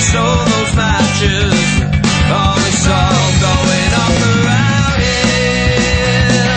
sold those matches. Oh, it's all going up around here.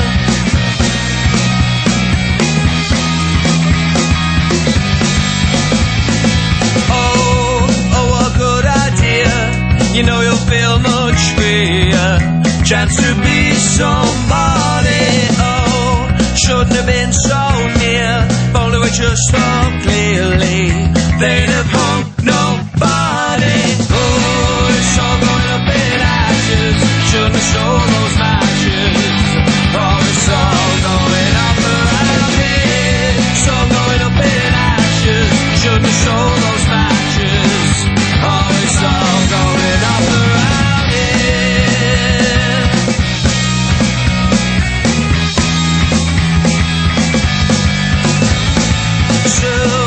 Oh, what a good idea. You know you'll feel much freer. Chance to be somebody. Oh, shouldn't have been so near. If only we just saw clearly, they'd have hung nobody. Oh, it's all going up in ashes. Shouldn't have sold those matches. Oh, it's all going up around here. It's all going up in ashes. Shouldn't have sold those matches. Oh, it's all going up around here. So